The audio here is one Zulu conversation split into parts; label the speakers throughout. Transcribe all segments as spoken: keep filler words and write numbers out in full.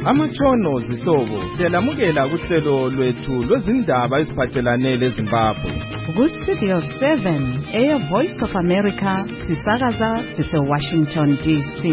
Speaker 1: Amatshono zihlobo siyalamukela kuhlelo lwethu lwezindaba eziphathelane leZimbabwe.
Speaker 2: Ku Studio seven, Air Voice of America, sisakaza sise Washington D C.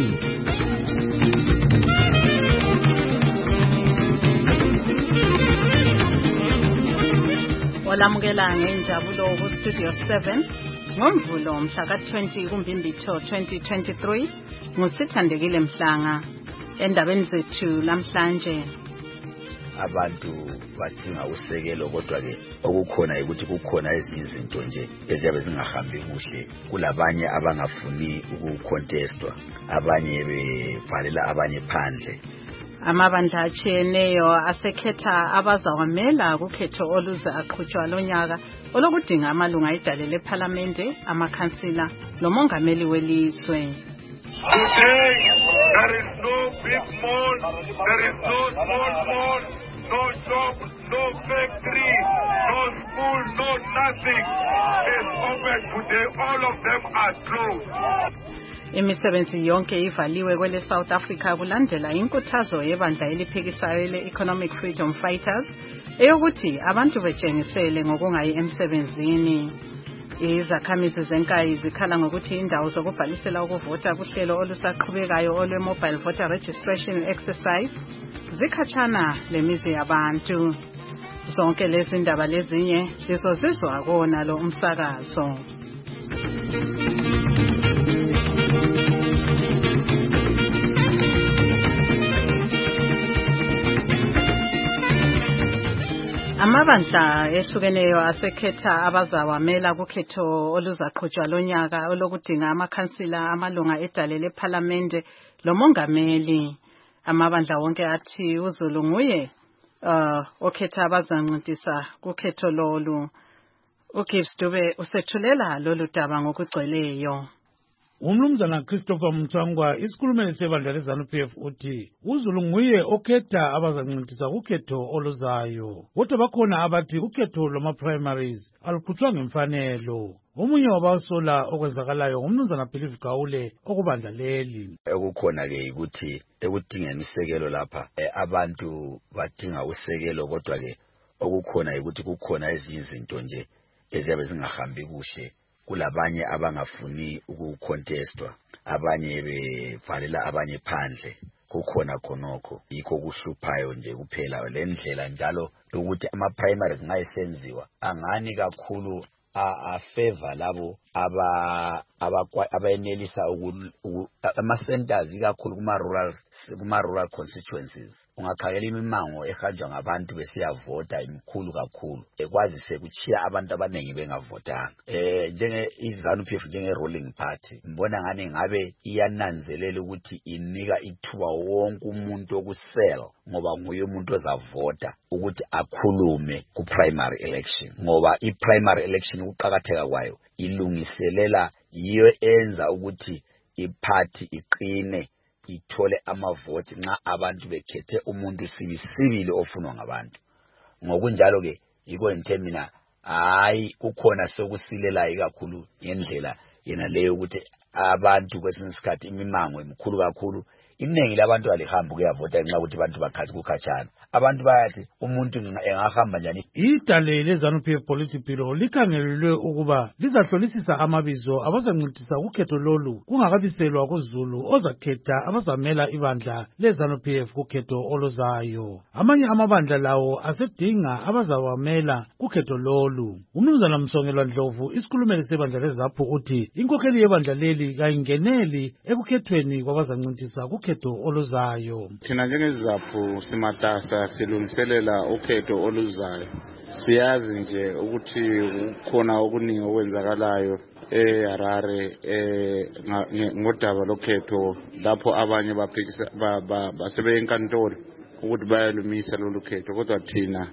Speaker 2: Olamukela ngenjabulo ku Studio seven, ngomvulo mhla ka twenty kuMbimbithi twenty twenty-three, ngusithandekile Mhlanga. Endabeni zethu namhlanje
Speaker 3: abantu badinga usekelo, kodwa ke okukhona ukuthi kukhona ezinye izinto nje eziyabe zingahambi kuhle. Kulabanye abangafuni ukucontestwa, abanye bevalela abanye phandle.
Speaker 2: Amabandla atshiyeneyo asekhetha abazawamela kukhetho oluze aqhutshwa lonyaka olokudinga amalunga ayidale lePhalamende, amakhansila lomongameli welizwe.
Speaker 4: Today, there is no big mall, there is no small mall, no shop, no factory, no school, no nothing. It's open today, all of them are closed.
Speaker 2: Imisebenzi yonke ivaliwe kwele South Africa kulandela inkuthazo yebandla eliphikisayo le-Economic Freedom Fighters eyokuthi abantu betshengisele ngokungayi emsebenzini. Izakhamizi zenkayi zikhala ngokuthi indawo zokubhalisela ukuvota kuhlelo olusaqhubekayo olwe-Mobile Voter Registration Exercise zikhatshana lemizi yabantu. Zonke lezi ndaba lezinye zizozizwa kona lo umsakazo. Amabandla ehlukeneyo asekhetha abazawamela kukhetho oluzaqhutshwa lonyaka olokudinga amakhansila amalunga edale lePhalamende lomongameli. Amabandla wonke athi uZulu nguye uh, okhetha abazancintisana kukhetho lolu. uGibbs Dube usethulela lolu daba ngokugcweleyo.
Speaker 5: Umnumzana Christopher Mthangwa, isikhulumeli sebandla leZANU-P F, uthi uZulu nguye okhetha abazancintisa kukhetho oluzayo. Kodwa bakhona abathi ukhetho lwama-primaries alukhutshwa ngemfanelo. Omunye wabasola okwenzakalayo ngumnumzana Believe Gawule okubandla leli.
Speaker 3: Okukhona ke ukuthi ekudingeni isekelo lapha abantu badinga usekelo, kodwa ke okukhona ukuthi kukhona ezinye izinto nje eziyabe zingahambi kuhle. Kulabanye abangafuni ukucontestwa, abanye bevalela abanye phandle. Kukhona khonokho yikho kuhluphayo nje kuphela le ndlela njalo ukuthi ama primaries ngayisenziwa angani kakhulu a favor labo aba abayenelisa ama centers kakhulu kuma rural kuma rural constituencies. Ungakhangela imimango ehanjwa ngabantu besiyavota imkhulu kakhulu, ekwazi sekuchiya abantu abanengi bengavotanga. Eh njenge iZANU-P F njenge ruling party mbona ngane ngabe iyananzelela ukuthi inika ithuba wonke umuntu okusel, ngoba nguye umuntu ozavota ukuthi akhulume ku primary election, ngoba i primary election uqhakatheka kwayo ilungiselela yiyo enza ukuthi iparty iqine ithole amavoti nxa abantu bekhethe umuntu sibisibili ofunwa ngabantu. Ngokunjalo ke yiko enthemina hayi kukhona sokusilela ikakhulu ngendlela yena leyo ukuthi abantu kwesinye isikhathi imimango emikhulu kakhulu iningi labantu alihamba kuyavota nxa ukuthi abantu bakhathi kukhatshana. Abantu bayathi umuntu engahamba njani.
Speaker 5: Idale leZANU-P F Policy Bureau likhangelelwe ukuba lizahlolisisa amabizo abazancintisa kukhetho lolu kungakabiselwa kuZulu ozakhetha abazamela ibandla leZANU-P F kukhetho oluzayo. Amanye amabandla lawo asedinga abazawamela kukhetho lolu. Umnumzana Msongelwa Ndlovu, isikhulumeli sebandla leZAPU, uthi inkokheli yebandla leli kayingeneli ekukhethweni kwabazancintisa kukhetho oluzayo.
Speaker 6: Thina njengeZAPU simatasa silungiselela ukhetho oluzayo. Siyazi nje ukuthi kukhona okuningi okwenzakalayo eHarare eh ngodaba lokhetho lapho abanye baphikisa basebe enkantolo ukuthi bayalumisa lolu khetho, kodwa thina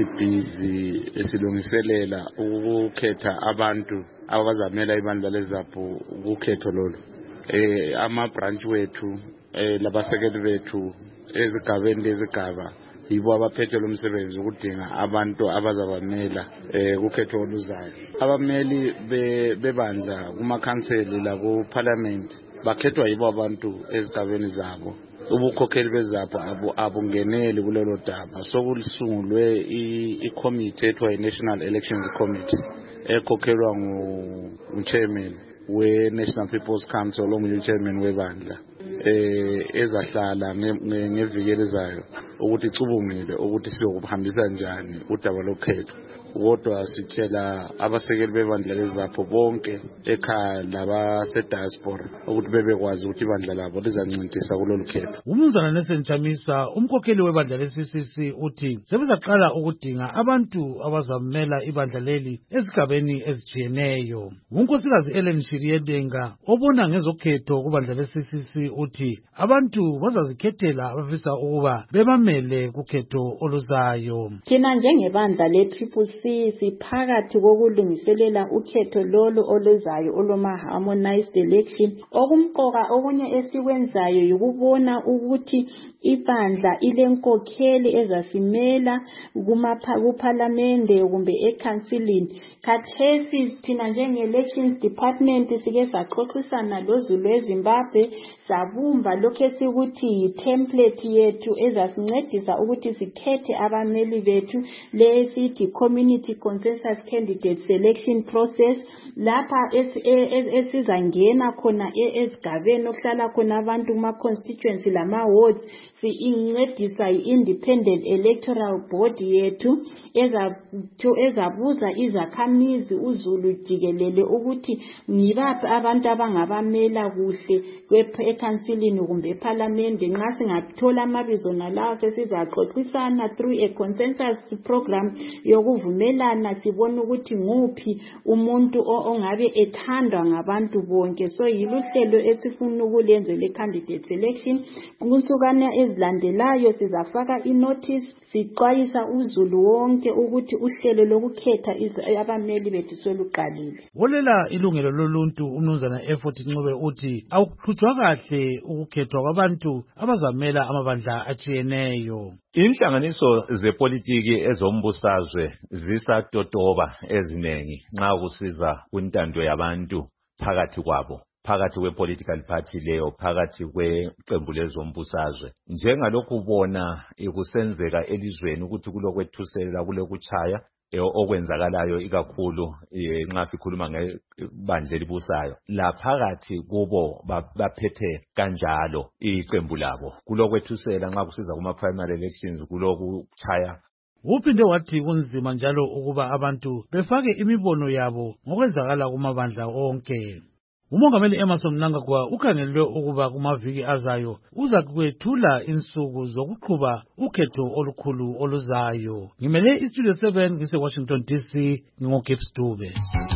Speaker 6: sibhizi esilungiselela ukukhetha abantu abazamela ibandla leZAPU kukhetho lolu. Eh ama branch wethu eh labasekeli bethu ezigabeni lezigaba yibo abaphethe lo msebenzi ukudinga abantu abazabamela eh kukhetho oluzayo. Abameli bebandla kuma council la ku parliament bakhethwa yibo abantu ezigabeni zabo ubukhokheli bezapho abungeneli kulelo daba. Sokulisungulwe i-committee ethiwa i-National Elections Committee ekhokhelwa ngu-chairman we-National People's Council onguchairman webandla eh ezahlala ngeviki elizayo ukuthi icubungile ukuthi siyokuhambisa njani udaba lokhetho. Kodwa sitshela abasekeli bebandla lezapho bonke ekhaya labase-diaspora ukuthi bebekwazi ukuthi ibandla labo lizancintisa kulolu khetho.
Speaker 5: Umnumzana Nelson Chamisa, umkhokheli webandla le-C C C, uthi sebezaqala ukudinga abantu abazamela ibandla leli ezigabeni ezijiyeneyo. Unkosikazi Ellen Shiriyedenga obona ngezokhetho kubandla le-C C C uthi abantu bazazikhethela abafisa ukuba bebamele kukhetho oluzayo.
Speaker 7: Thina njengebandla le-Triple C siphakathi kokulungiselela ukhetho lolo oluzayo oluma-harmonized election. Okumqoka okunye esikwenzayo yikubona ukuthi ibandla ilenkokheli ezasimela kuphalamende kumbe ekhansilini. Khathesi thina njenge-elections department sike saxoxisana loZulu eZimbabwe sabumba lokho esikuthi yi-template yethu ezasincedisa ukuthi sikhethe abameli bethu lesithi community consensus candidate selection process, lapha esizangena khona ezigabeni okuhlala khona abantu kuma constituency lama wards. Si-incedisa i-independent electoral board yethu ezabuza izakhamizi uZulu jikelele ukuthi ngibaphi abantu abangabamela kuhle ekhansilini kumbe ephalamende. Nxa singathola amabizo nalawo sesizaxoxisana through a consensus program yokuvumelana sibona ukuthi nguphi umuntu ongabe ethandwa ngabantu bonke. So yiluhlelo esifuna ukulenza le-candidate selection. Kusukana ezilandelayo sizafaka inotice sixwayisa uZulu wonke ukuthi uhlelo lokukhetha abameli bethu soluqalile.
Speaker 5: Wolela ilungelo loluntu umnumzana Effort Ncube uthi awuqhutshwa kahle ukukhethwa kwabantu abazamela amabandla atshiyeneyo.
Speaker 8: Inhlanganiso zepolitiki ezombusazwe zisatotoba ezinengi nxa kusiza kwintando yabantu phakathi kwabo, phakathi kwe-political party leyo, phakathi kweqembu lezombusazwe. Njengalokhu ubona ikusenzeka elizweni ukuthi kulokwethusela kulokuchaya okwenzakalayo ikakhulu nxa sikhuluma ngebandla elibusayo. La phakathi kubo baphethe kanjalo iqembu labo kulokwethusela nxa kusiza kuma primary elections kulokuchaya.
Speaker 5: Uphinde wathi kunzima njalo ukuba abantu befake imibono yabo ngokwenzakala kumabandla onke. Umongameli Emmerson Mnangagwa ukhangelwe ukuba kumaviki azayo uza kwethula insuku zokuqhuba ukhetho olukhulu oluzayo. Ngimele iStudio seven ngise Washington D C, ngingoGibbs Dube.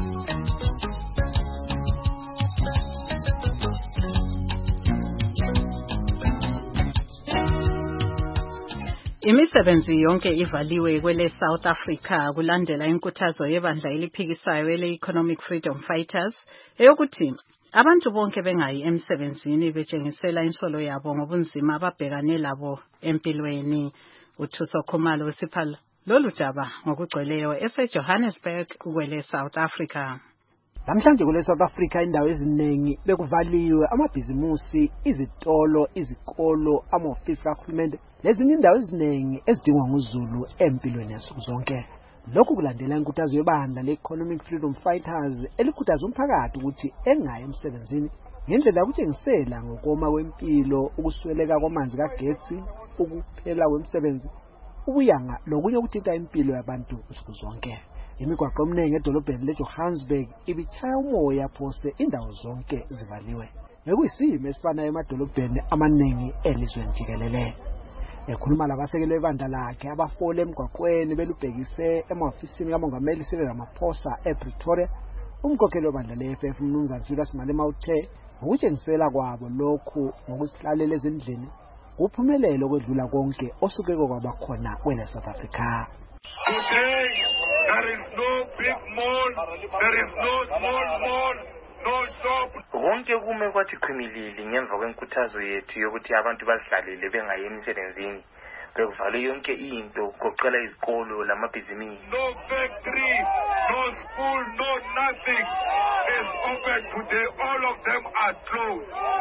Speaker 2: Imisebenzi yonke ivaliwe kwele South Africa kulandela inkuthazo yebandla eliphikisayo ele Economic Freedom Fighters eyokuthi abantu bonke bengayi emsebenzini betshengisela insolo yabo ngobunzima ababhekane labo empilweni. UThuso Khumalo wesiphala lolu daba ngokugcweleyo eseJohannesburg kwele South Africa.
Speaker 9: Namhlanje kule South Africa indawo eziningi bekuvaliwe amabhizimusi, izitolo, izikolo, ama-ofisi kahulumende nezinye indawo eziningi ezidingwa nguZulu empilweni yansuku zonke. Lokhu kulandela inkuthazo yebandla le-Economic Freedom Fighters elikhuthaza umphakathi ukuthi engayi emsebenzini ngendlela yokutshengisela ngokoma kwempilo, ukusweleka kwamanzi kagetsi, ukuphela kwemisebenzi, ubuyanga lokunye ukuthinta impilo yabantu nsuku zonke. Imigwaqo eminingi edolobheni leJohannesburg ibichaya umoya phose indawo zonke zivaliwe. Bekuyisimo esifanayo emadolobheni amaningi elizweni jikelele. Ekhuluma labasekeli bebandla lakhe abafola emgwaqweni belubhekise ema-ofisini kamongameli Cyril Ramaphosa ePretoria, umkhokheli webandla le-F F umnumzana Julius Malema uthe ukutshengisela kwabo lokhu ngokusihlalela ezindlini kuphumelele okwedlula konke osuke kwabakhona kwele South Africa.
Speaker 4: Today, there is no big mall, there is no small mall, no shop.
Speaker 10: Konke kume kwathi khwimilili ngemva kwenkuthazo yethu yokuthi abantu bazihlalele bengayi emsebenzini. Bekuvalwe yonke into kugoqela izikolo lamabhizinisi.
Speaker 4: No factory, no school, no nothing is open today. All of them are closed.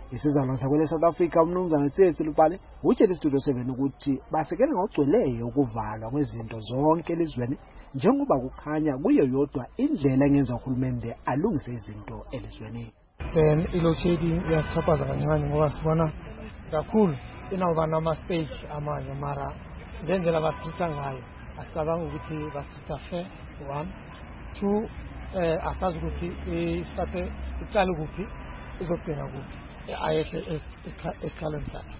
Speaker 9: Isizalwane sakwele South Africa umnumzana Tsetsi Lupale utshela iStudio seven ukuthi basekela ngokugcweleyo ukuvalwa kwezinto zonke elizweni njengoba kukhanya kuyo yodwa indlela engenza uhulumende alungise izinto elizweni.
Speaker 11: Then ilo shading iyachaphaza kancane ngoba sibona kakhulu inawuba nama-stage amanye mara ngendlela basitritha ngayo asicabanga ukuthi basitritha fair one two eh asazi ukuthi isithathe iqale kuphi izogcina kuphi ayehle esikhaleni sakhe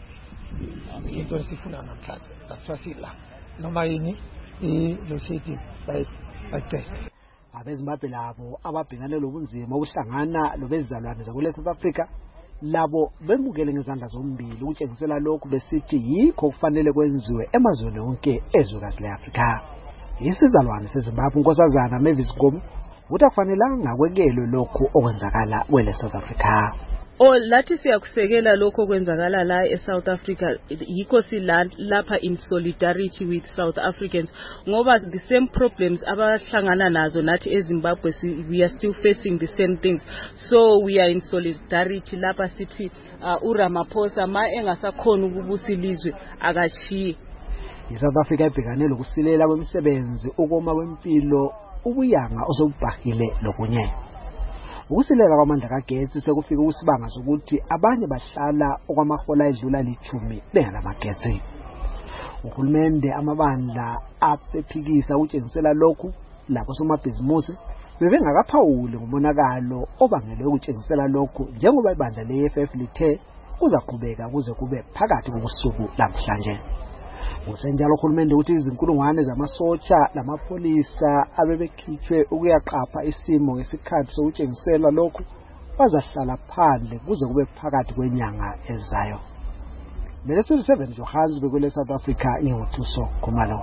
Speaker 11: into esifuna namhlanje sathwasila noma yini ilo shading bayicela.
Speaker 9: Abezimbabwe labo ababhekane lobunzima obuhlangana lobezizalwane zakwele South Africa labo bemukele ngezandla zombili ukutshengisela lokhu besithi yikho kufanele kwenziwe emazweni onke ezwekazi leAfrika. Isizalwane seZimbabwe unkosazana Mavis Ngomo uthi akufanelanga kwekelwe lokhu okwenzakala kwele South Africa.
Speaker 12: O lathi siyakusekela lokho kwenzakala la eSouth Africa yikho silapha in solidarity with South Africans ngoba the same problems abahlangana nazo nathi eZimbabwe we are still facing the same things, so we are in solidarity lapha sithi uh, uRamaphosa ma engasakhona ukubusa ilizwe akachiye.
Speaker 9: iSouth Africa ibhekane lokusilela kwemisebenzi ukoma kwempilo ubuyanga osobhahile lokunye. Ukusilela kwamandla kagetsi sekufika usibanga sokuthi abanye bahlala okwamahola edlula lichumi benganamagetsi. Uhulumende amabandla apephikisa ukutshengisela lokhu lapho somabhizimusi bebengakaphawuli ngomonakalo obangelwe ukutshengisela lokhu njengoba ibandla le-E F F lithe kuzaqhubeka kuze kube phakathi kobusuku namhlanje. Usenjalo uhulumende uthi izinkulungwane zamasotsha namapolisa abebekhitshwe ukuyaqapha isimo ngesikhathi sokutshengisela lokhu bazahlala phandle kuze kube phakathi kwenyanga ezayo. Mina Studio seven Johannesburg kwele South Africa nginguthuso Khumalo.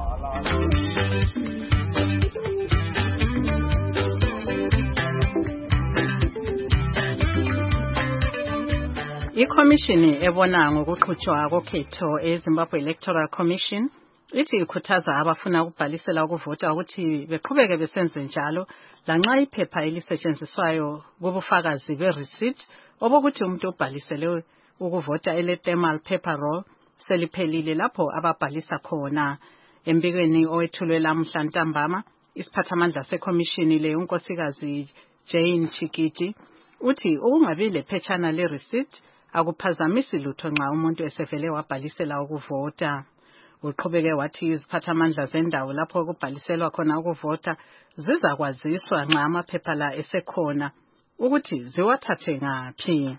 Speaker 2: Ikhomishini ebona ngokuqhutshwa kokhetho eZimbabwe Electoral Commission ithi ikhuthaza abafuna ukubhalisela ukuvota ukuthi beqhubeke besenze njalo lanxa iphepha elisetshenziswayo kubufakazi be-receipt obokuthi umuntu ubhalisele ukuvota ele-thermal paper roll seliphelile lapho ababhalisa khona. Embikweni owethulwe lamhla ntambama isiphathamandla sekhomishini le unkosikazi Jane Chikiti uthi ukungabi lephetshana le-receipt akuphazamisi lutho nxa umuntu esevele wabhalisela ukuvota. Uqhubeke wathi iziphathamandla zendawo lapho kubhaliselwa khona ukuvota zizakwaziswa nxa amaphepha la esekhona ukuthi ziwathathe ngaphi.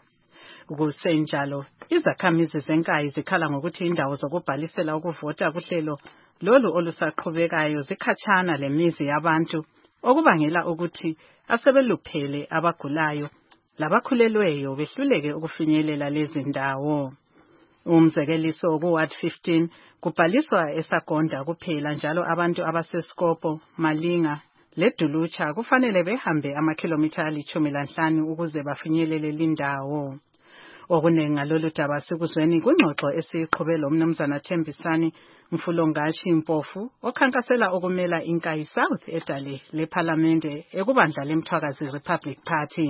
Speaker 2: Kusenjalo izakhamizi zenkayi zikhala ngokuthi indawo zokubhalisela ukuvota kuhlelo lolu olusaqhubekayo zikhatshana lemizi yabantu okubangela ukuthi asebeluphele abagulayo labakhulelweyo behluleke ukufinyelela lezi ndawo. Umzekeliso ku Ward fifteen kubhaliswa eSagonda kuphela njalo abantu abasesikopo Malinga leDulutsha kufanele behambe amakhilomitha alichumi lanhlanu ukuze bafinyelele lindawo. Okunengi ngalolu daba sikuzweni kungxoxo esiqhube lo mnumzana Thembisani Mfulongashi Mpofu okhankasela okumela inkayi South edale leParliament ekubandla leMthwakazi Republic Party.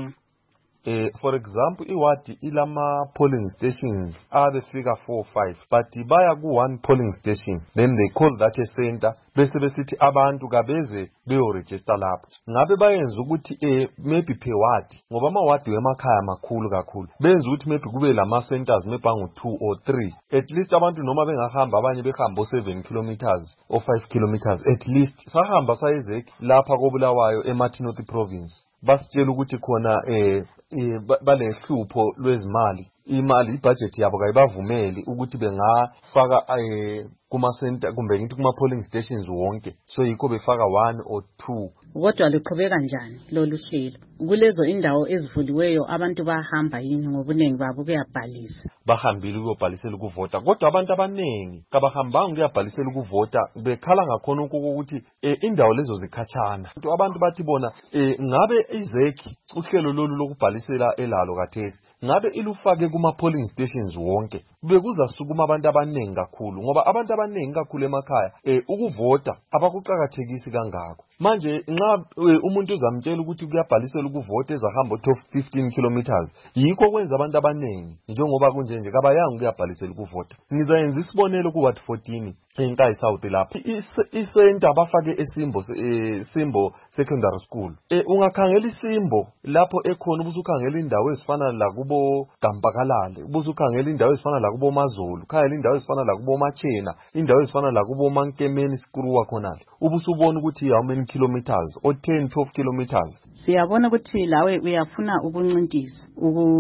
Speaker 13: Uh, for example, iwadi ilama polling stations abefika four five, but baya ku one polling station, then they call that a center, bese besithi abantu kabeze beyo register lapho. Ngabe bayenza ukuthi eh maybe per wadi, ngoba ama wadi wemakhaya makhulu kakhulu. Benza ukuthi maybe kube lama centers maybe angu two or three. At least abantu noma bengahamba abanye behamba seven kilometers or five kilometers at least. Sahamba sayizeki lapha koBulawayo eMartin North Province. Basitshela ukuthi khona eh eh balehlupho lwezimali imali ibudget yabo kayibavumeli ukuthi bengafaka eh kuma center kumbe ngithi kuma polling stations wonke, so yikho befaka one or two.
Speaker 2: Kodwa liqhubeka kanjani lolu hlelo? Kulezo indawo ezivuliweyo abantu bahamba yini ngobunengi babo kuyabhalisa?
Speaker 13: Bahambile ukubhalisela ukuvota, kodwa abantu abanengi kabahambanga ukuyabhalisela ukuvota bekhala ngakhona ukuthi eh indawo lezo zikhatshana. Abantu bathi bona eh ngabe izeki uhlelo lolu lokubhalisela elalo kathesi ngabe ilufake kuma polling stations wonke bekuzasukuma abantu abanengi kakhulu ngoba abantu abanengi kakhulu emakhaya eh ukuvota abakuqhakathekisi kangako. manje nxa umuntu uzamtshela ukuthi kuyabhalisela ukuvota ezahamba u fifteen kilometers yikho kwenza abantu abaningi njengoba kunje nje kabayanga ukuyabhalisela ukuvota. Ngizayenza isibonelo ku Ward fourteen eNkayi South lapha isenta bafake eSimbo Simbo Secondary School. Eh ungakhangela iSimbo lapho ekhona ubusukhangela indawo ezifana la kubo Gampakalale, ubusukhangela indawo ezifana la kubo Mazulu, khangela indawo ezifana la kubo Machena, indawo ezifana la kubo Mankemeni Skruwa khonale. Ubusubona ukuthi how many kilometers or ten twelve kilometers.
Speaker 2: Siyabona ukuthi lawe uyafuna ukuncintisa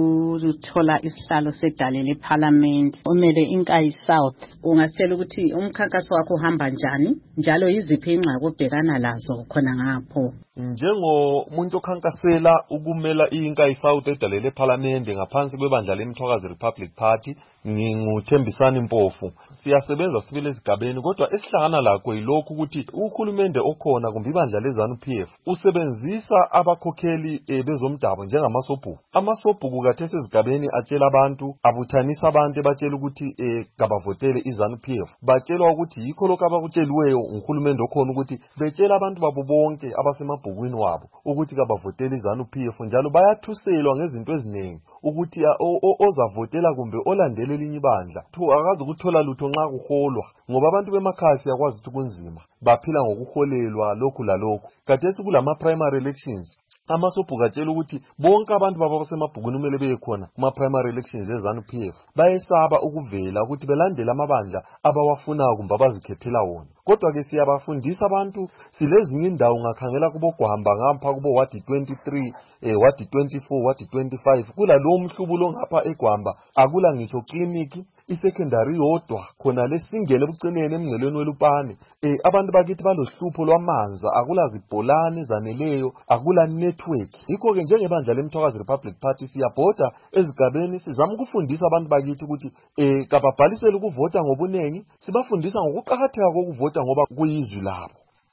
Speaker 2: ukuthola isihlalo sedale leParliament omele iNkayi South. Ungasitshela ukuthi umkhankaso wakho uhamba njani njalo yiziphi ingxaki obhekana lazo khona ngapho?
Speaker 13: Njengomuntu okhankasela ukumela iNkayi South edale leParliament ngaphansi kwebandla leMthwakazi Republic Party, nginguThembisani Mpofu. Siyasebenza sibile ezigabeni kodwa esihlangana lakho yilokhu ukuthi ukhulumende okhona kumbe ibandla leZANU P F usebenzisa abakhokheli bezomdabu njengamasobhuku. Amasobhuku kathesi ezigabeni atshela abantu, abuthanisa abantu ebatshela ukuthi kabavotele iZANU P F. Batshelwa ukuthi yikho lokho abakutsheliweyo ukhulumende okhona ukuthi betshela abantu babo bonke abasemabhukwini wabo ukuthi kabavotele iZANU P F, njalo bayathuselwa ngezinto eziningi ukuthi ozavotela kumbe olandele elinye ibandla akazi ukuthola lutho nxa kuholwa, ngoba abantu bemakhaya siyakwazi ukuthi kunzima baphila ngokuholelwa lokhu lalokhu. Kathesi kulama primary elections amasobhuku atshela ukuthi bonke abantu baba basemabhukwini kumele beye khona kuma primary elections eZANU P F. Bayesaba ukuvela ukuthi belandele amabandla abawafunayo kumbe abazikhethela wona. Kodwa ke siyabafundisa abantu, silezinye indawo ngakhangela kubo Gwamba ngapha kubo Ward twenty-three, eh Ward twenty-four, Ward twenty-five, kula lo mhlubulo ngapha eGwamba akula ngitsho clinic isecondary yodwa khona lesingene ebucineni emngcelweni welupane. Eh abantu bakithi balohlupho lwamanzi, akula zibholane zaneleyo, akula network. Yikho ke njengebandla leMthwakazi Republic Party siyabhoda ezigabeni sizama ukufundisa abantu bakithi ukuthi eh kababhalisele ukuvota ngobunengi, sibafundisa ngokuqhakatheka kokuvota ngoba kuyizwi labo.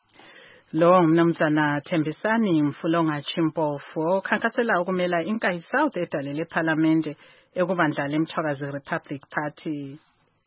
Speaker 2: Lo mnumzana Thembisani Mfulonga Chimpofu okhankasela ukumela iNkayi South edale leParliament ekubandla leMthwakazi Republic Party.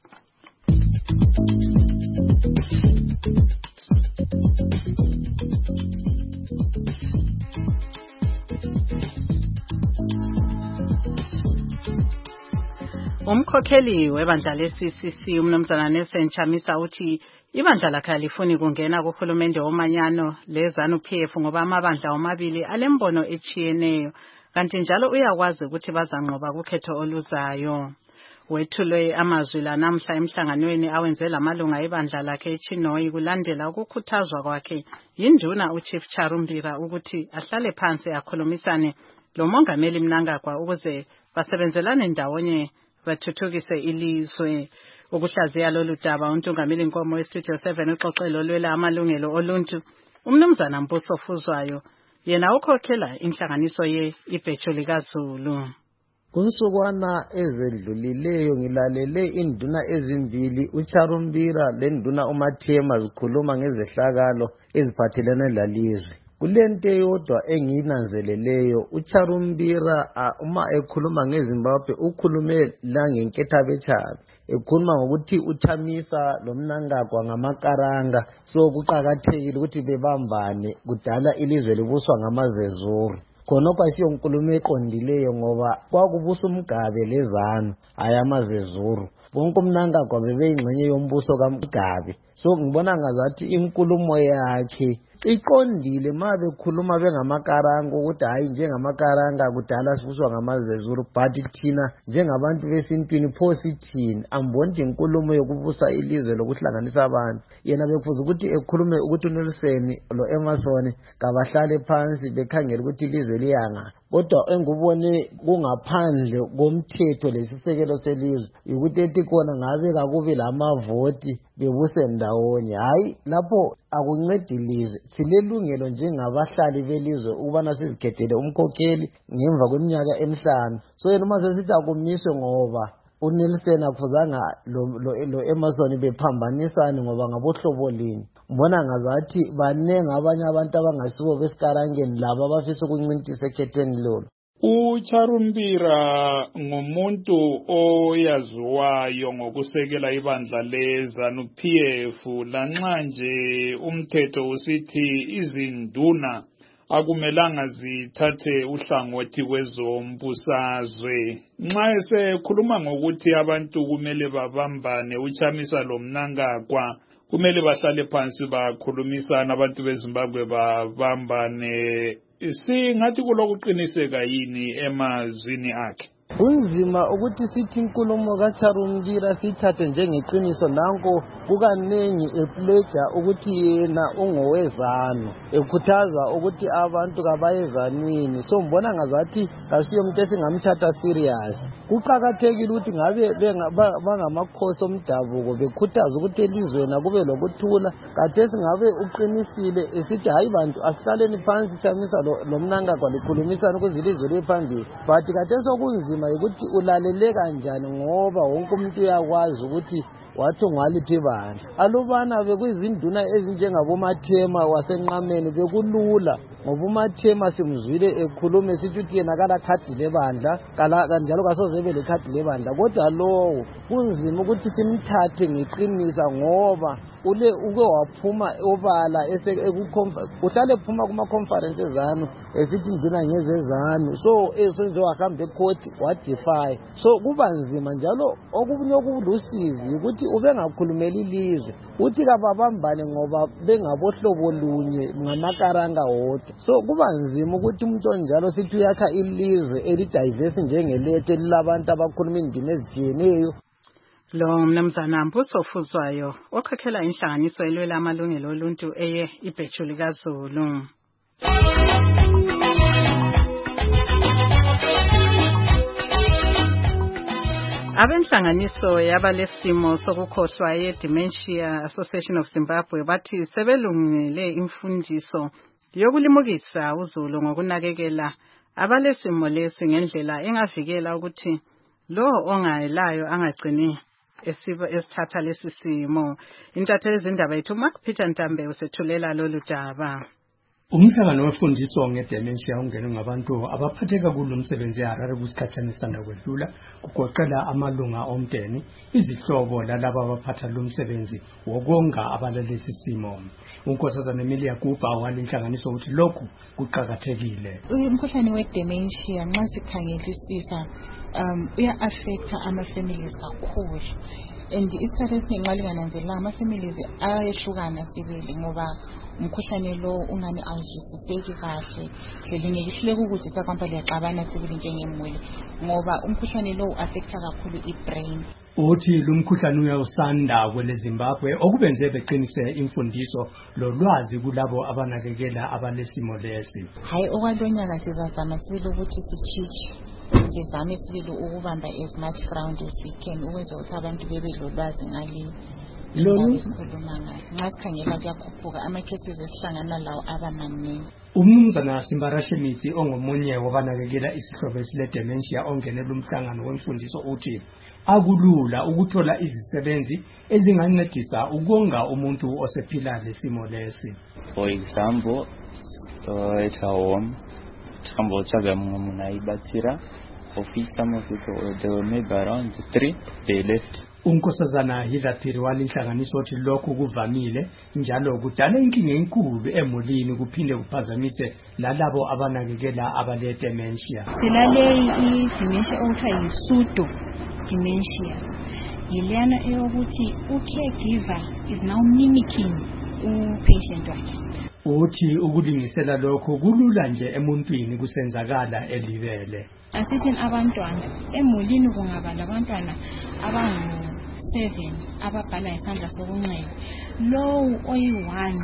Speaker 2: Umkhokheli webandla le-C C C umnumzana Nelson Chamisa uthi ibandla lakhe alifuni kungena kuhulumende womanyano leZANU P F ngoba amabandla omabili alembono echiyeneyo, kanti njalo uyakwazi ukuthi bazanqoba kukhetho oluzayo. Wethulwe amazwi la namhla emhlanganweni awenze lamalunga ebandla lakhe eChinoyi kulandela ukukhuthazwa kwakhe yinduna uChief Charumbira ukuthi ahlale phansi akhulumisane lo mongameli Mnangagwa ukuze basebenzelane ndawonye bathuthukise ilizwe. Ukuhlaziya lolu daba untungameli Nkomo weStudio seven uxoxelo lwela amalungelo oluntu umnumzana Mbuso Fuzwayo yena ukhokhela inhlanganiso ye ibhejo likaZulu.
Speaker 14: Kunsukwana ezedlulileyo ngilalele induna ezimbili uCharumbira lenduna uMathema zikhuluma ngezehlakalo eziphathelene lalizwe. Kulento yodwa engiyinanzeleleyo uCharumbira uma ekhuluma ngeZimbabwe ukhulume la ngenkethabetshabe, ekhuluma ngokuthi uthamisa lo Mnangagwa ngamakaranga, so kuqakathekile ukuthi bebambane kudala ilizwe libuswa ngamazezuru. Khonokho asiyo nkulumo eqondileyo ngoba kwakubusa uMgabe leZANU ayamazezuru. Bonke uMnangagwa bebeyingxenye yombuso kaMgabe, so ngibona ngazathi inkulumo yakhe iqondile ma bekhuluma bengamakaranga ukuthi hayi njengamakaranga kudala sibuswa ngamazezuru, but thina njengabantu besintwini pho sithini. Ambonje inkulumo yokubusa ilizwe lokuhlanganisa abantu. Yena bekufuza ukuthi ekhulume ukuthi uNelson lo Emerson kabahlale phansi bekhangela ukuthi ilizwe liyanga. Kodwa engubone kungaphandle komthetho lesisekelo selizwe ukuthi ethi khona ngabe kakubi lamavoti bebuse ndawonye. Hayi lapho akuncedi ilizwe. Silelungelo njengabahlali belizwe ukubana sizikhethele umkhokheli ngemva kweminyaka emihlanu. So yena uma sesithi akumiswe ngoba uNelson akufuzanga lo, lo, lo Emerson bephambanisane ngoba ngabohlobo lini. Mbona ngazathi banenge abanye abantu abangasibo besikarangeni laba abafisa ukuncintisa ekhethweni lolo.
Speaker 15: uCharumbira ngumuntu oyaziwayo ngokusekela ibandla leZANU-P F lanxa nje umthetho usithi izinduna akumelanga zithathe uhlangothi kwezombusazwe. Nxa esekhuluma ngokuthi abantu kumele babambane, uChamisa loMnangagwa kumele bahlale phansi bakhulumisana abantu beZimbabwe babambane, singathi kulokuqiniseka yini emazwini akhe?
Speaker 14: Kunzima ukuthi sithi inkulumo kaCharumbira sithathe njengeqiniso, nanko kukanengi epleja ukuthi yena ungowezanu, ekhuthaza ukuthi abantu kabayezanwini. So mbona ngazathi kasiyo umuntu esingamthatha serious. Kuqakathekile ukuthi ngabe bangamakhosi omdabuko bekhuthaza ukuthi elizweni kube lokuthula. Kade singabe uqinisile esithi hayi bantu asihlaleni phansi Chamisa loMnangagwa likhulumisana ukuze ilizwe liye phambili. But kade sokunzima ukuthi ulalele kanjani ngoba wonke umuntu uyakwazi ukuthi wathi ngwaliphi ibandla. Alubana bekuyizinduna ezinjengaboMathema wasenqameni bekulula ngoba uMathema simzwile ekhulume sithi uthi yena kala khadi lebandla kala kanjalo kasoze bele khadi lebandla, kodwa lowo kunzima ukuthi simthathe ngeqinisa ngoba ule uke waphuma obala ese uhlale ephuma kuma conferences zanu esithi induna ngezezanu, so esonze wahamba ecourt wadefy. So kuba nzima njalo okubunye okulusizi ukuthi ubengakhulumeli ilizwe uthi kababambane ngoba bengabohlobo lunye ngamakaranga wodwa. So kuba nzima ukuthi umuntu onjalo sithi uyakha ilizwe elidiverse njengelethe lilabantu abakhuluma indimi ezitshiyeneyo.
Speaker 2: Lo mnumzana Mbuso Fuzwayo okhokhela inhlanganiso elwela amalungelo oluntu eye iBhethuli kaZulu. Abenhlanganiso yabalesimo sokukhohlwa ye-Dementia Association of Zimbabwe bathi sebelungile imfundiso yokulimukisa uZulu ngokunakekela abalesimo lesi ngendlela engavikela ukuthi lo ongayelayo angagcini esiba esithatha lesi simo. Intatheli izindaba yethu Mark Peter Ntambe usethulela lolu daba.
Speaker 16: Umhlangano wemfundiso ngedementia ungene ngabantu abaphatheka kulomsebenzi eHarare kusikhathana esanda kwedlula, kugoqela amalunga omndeni, izihlobo lalabo abaphatha lumsebenzi wokonga abalalesi simo. Unkosazana Emilia Kuba walenhlanganiso ukuthi lokhu kuqhakathekile.
Speaker 17: Umkhuhlane wedementia nxa sikhangelisisa um uya affect ama families kakhulu, and isikhathi esiningi nxa lingananzelela ama families ayehlukana sibili ngoba umkhuhlane lo ungani awuzwisiseki kahle, hlelinye ihleke ukuthi sakwampa liyaxabana sibili njengemuli ngoba umkhuhlane lo affecta kakhulu ibrain.
Speaker 16: Uthi lumkhuhlane uyawusanda kwele Zimbabwe okubenze beqinise imfundiso lolwazi kulabo abanakekela abalesimo lesi.
Speaker 17: Hayi okwalonyaka sizazama sibili ukuthi sichiche sizame sibili ukubamba as much ground as we can ukuze ukuthi abantu bebe lolwazi ngali lolu sikhuluma ngayo. Nxa sikhangela kuyakhuphuka ama cases esihlangana lawo abamaningi.
Speaker 16: Umnumzana Simbarashemithi ongomunye wabanakekela isihlobo esile dementia ongenela umhlangano wemfundiso uthi akulula ukuthola izisebenzi ezingancedisa ukonga umuntu osephila lesimo lesi.
Speaker 18: For example, uh, at home, Chambo Chagamu Naibatira, office some of it, they were maybe around three, they left.
Speaker 16: Unkosazana Hilathiri walinhlanganiso othi lokhu kuvamile njalo kudala inkinga enkulu emulini kuphinde kuphazamise lalabo abanakekela abale dementia.
Speaker 19: Silale i dementia okuthiwa yi-pseudo dementia yilana eyokuthi u-caregiver is now mimicking u-patient wakhe.
Speaker 16: Uthi ukulingisela lokho kulula nje emuntwini kusenzakala elibele.
Speaker 19: Asithi abantwana emulini kungaba labantwana abangu seven ababhala ngesandla sokunxele, low oyi-one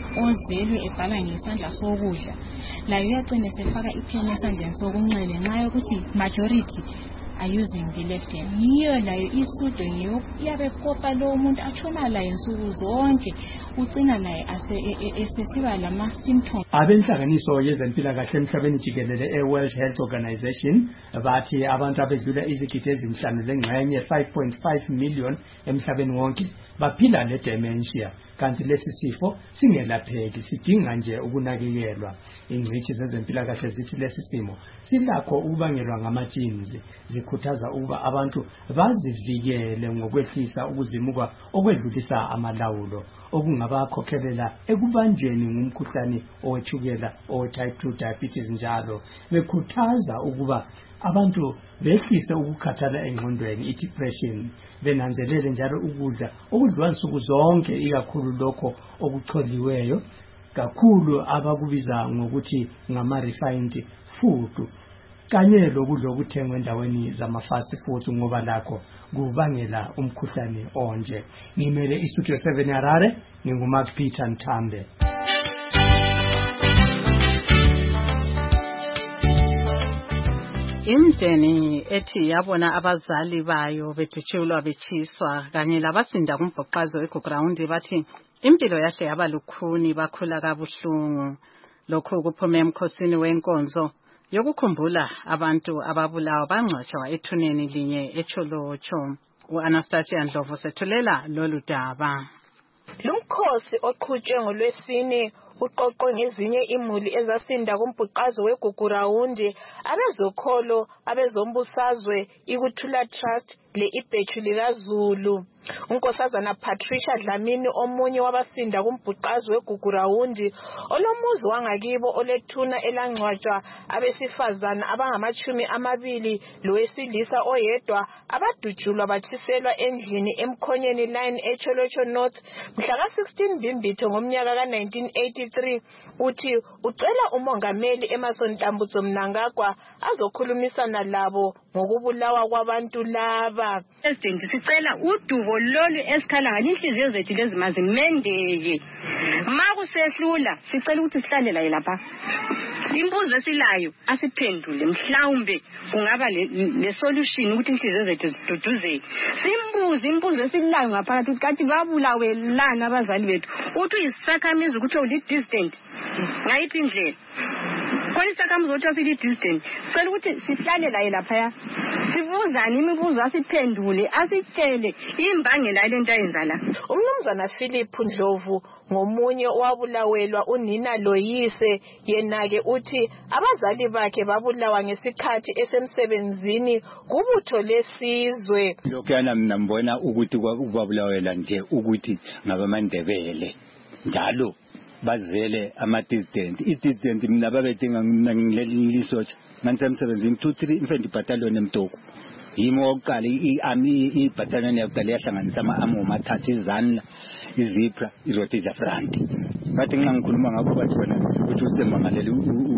Speaker 19: ozelwe ebhala ngesandla sokudla layo uyagcina sefaka ipheni esandleni sokunxele nxa yokuthi majority are using the left hand. Yiyo layo isudo yiyo iyabe kopa lo muntu atshona layo insuku zonke ucina laye esesiba lama symptoms.
Speaker 16: Abenhlanganiso yezempilakahle emhlabeni jikelele e-World Health Organization bathi abantu abedlula izigidi ezinhlanu lengxenye five point five million emhlabeni wonke baphila le dementia. kanti lesi sifo singelapheki sidinga nje ukunakekelwa. Ingcitshi zezempilakahle zithi lesi simo silakho ukubangelwa ngama-genes, zikhuthaza ukuba abantu bazivikele ngokwehlisa ukuzimuka okwedlulisa amalawulo okungabakhokhelela ekubanjweni ngumkhuhlane owetshukela owe-type two diabetes. Njalo bekhuthaza ukuba abantu behlise ukukhathala engqondweni, i-depression, benanzelele njalo ukudla okudliwa nsuku zonke, ikakhulu lokho okucholiweyo, kakhulu abakubiza ngokuthi ngama-refined food, kanye lokudla okuthengwe endaweni zama-fast foods, ngoba lakho kubangela umkhuhlane onje. Ngimele iStudio seven Harare, nginguMark Peter Nthambe.
Speaker 2: Imdeni ethi yabona abazali bayo bedutshulwa bechiswa kanye labasinda kumbhoqazo weGugurawundi bathi impilo yahle yaba lukhuni, bakhula kabuhlungu. Lokhu kuphume emkhosini wenkonzo yokukhumbula abantu ababulawa bangcwatshwa ethuneni linye eCholocho. U-Anastasia Ndlovu sethulela lolu daba.
Speaker 20: Lumkhosi oqhutshwe ngolwesine uqoqwe ngezinye imuli ezasinda kumbhuqazo weGugurawundi, abezokholo, abezombusazwe, ikuthula trust le ibhethu likaZulu. Unkosazana Patricia Dlamini, omunye wabasinda kumbhuqazo weGugurawundi, olomuzi wangakibo olethuna elangcwatshwa abesifazana abangamachumi amabili lowesilisa oyedwa, abadutshulwa bachiselwa endlini emkhonyeni line eCholocho North mhlaka sixteen Mbimbitho ngomnyaka ka nineteen eighty-three. Uthi ucela umongameli Emmerson Tambutso Mnangagwa azokhulumisana labo ngokubulawa kwabantu laba.
Speaker 21: President, sicela udubo lolu esikhala nganihliziyo zethu lezi mazimendeke. Makusehlula sicela ukuthi sihlale la lapha. Imbuzo esilayo asiphendule, mhlawumbe kungaba le solution ukuthi inhliziyo zethu ziduduzeke. Simbuze imbuzo esilayo ngaphakathi ukuthi kathi babulawe lana abazali bethu. Uthi uyisakhamizi ukuthi uli distant ngayiphi indlela. Khona isakhamizi ukuthi uli distant. Sicela ukuthi sihlale la lapha. Sibuzane imibuzo asiphendule, asitshele imbangela lento ayenza la.
Speaker 20: Umnumzana Philip Ndlovu ngomunye owabulawelwa unina loyise, yena-ke uthi abazali bakhe babulawa ngesikhathi esemsebenzini kubutho lesizwe.
Speaker 22: Lokhu yana mina mbona ukuthi kwabulawela nje ukuthi ngabamandebele njalo bazele ama-dissident. I-dissident mina babedinga ngilisotsha nganisemsebenzini two three infantry battalion emtoko. Yimo wokuqala i-battalion yakuqala yahlanganisa ama-amo mathathu, izanla, izipra, irotija front. Bathi nxa ngikhuluma ngakho bathi wena ukuthi usemmangaleli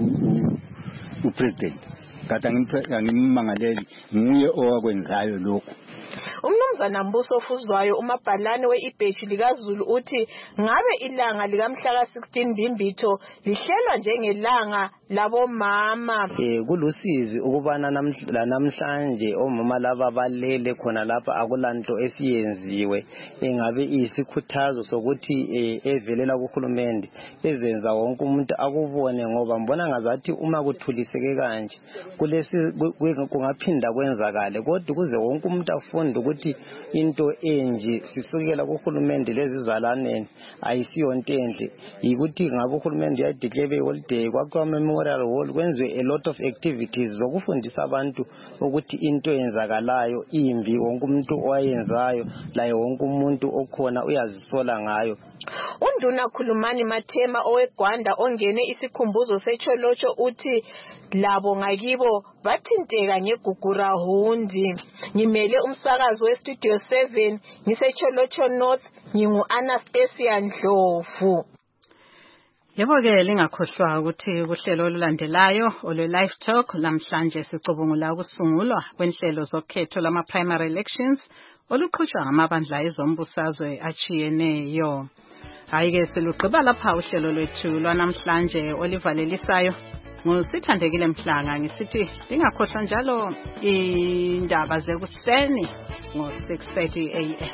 Speaker 22: upresident. Kata ngimmangaleli nguye owakwenzayo lokhu.
Speaker 20: Umnumzana Mbuso Fuzwayo, umabhalane we-ibhethu likaZulu, uthi ngabe ilanga likamhla sixteen Mbimbitho lihlelwa njengelanga labomama.
Speaker 14: Eh kulusizi ukubana namhlanje omama laba balele khona lapha akulanto esiyenziwe engabe isikhuthazo sokuthi evelela kuhulumende ezenza wonke umuntu akubone, ngoba mbona ngazathi uma kuthuliseke kanje kulesi kungaphinda kwenzakale, kodwa kuze wonke umuntu afunde ukuthi into enje sisukela kuhulumende lezizalaneni ayisiyo into enhle, yikuthi ngabe uhulumende uyadeclare holiday kwakwa memorial hall kwenziwe a lot of activities zokufundisa abantu ukuthi into yenzakalayo imbi, wonke umuntu owayenzayo laye wonke umuntu okhona uyazisola ngayo.
Speaker 20: Unduna Khulumani Mathema oweGwanda ongene isikhumbuzo seCholocho uthi labo ngakibo bathinteka ngeGugurawundi. Ngimele umsakazo weStudio seven ngiseCholocho North, ngingu Anastasia Ndlovu.
Speaker 2: Yebo-ke lingakhohlwa ukuthi kuhlelo olulandelayo olwe live talk lamhlanje sicubungula ukusungulwa kwenhlelo zokhetho lama primary elections oluqhutshwa ngamabandla ezombusazwe achiyeneyo. Hayi-ke silugqiba lapha uhlelo lwethu lwanamhlanje olivalelisayo. Ngusithandekile Mhlanga ngisithi lingakhohlwa njalo indaba zekuseni ngo six thirty a m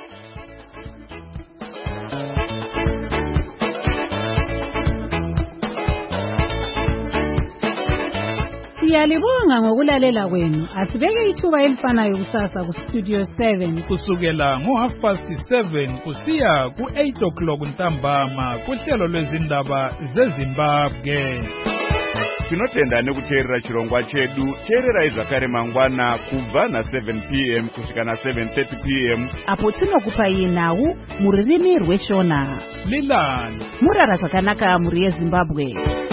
Speaker 2: Siyalibonga ngokulalela kwenu. Asibeke ithuba elifanayo kusasa ku Studio seven
Speaker 15: kusukela ngo half past seven kusiya ku eight o'clock ntambama kuhlelo lwezindaba zeZimbabwe.
Speaker 1: Tinotenda nekuteerera chirongwa chedu. Teererai zvakare mangwana kubva na seven p m kusvika na seven thirty p m
Speaker 3: apo tinokupai nhau mururimi rweshona.
Speaker 15: Lilani
Speaker 3: murara zvakanaka muri yeZimbabwe.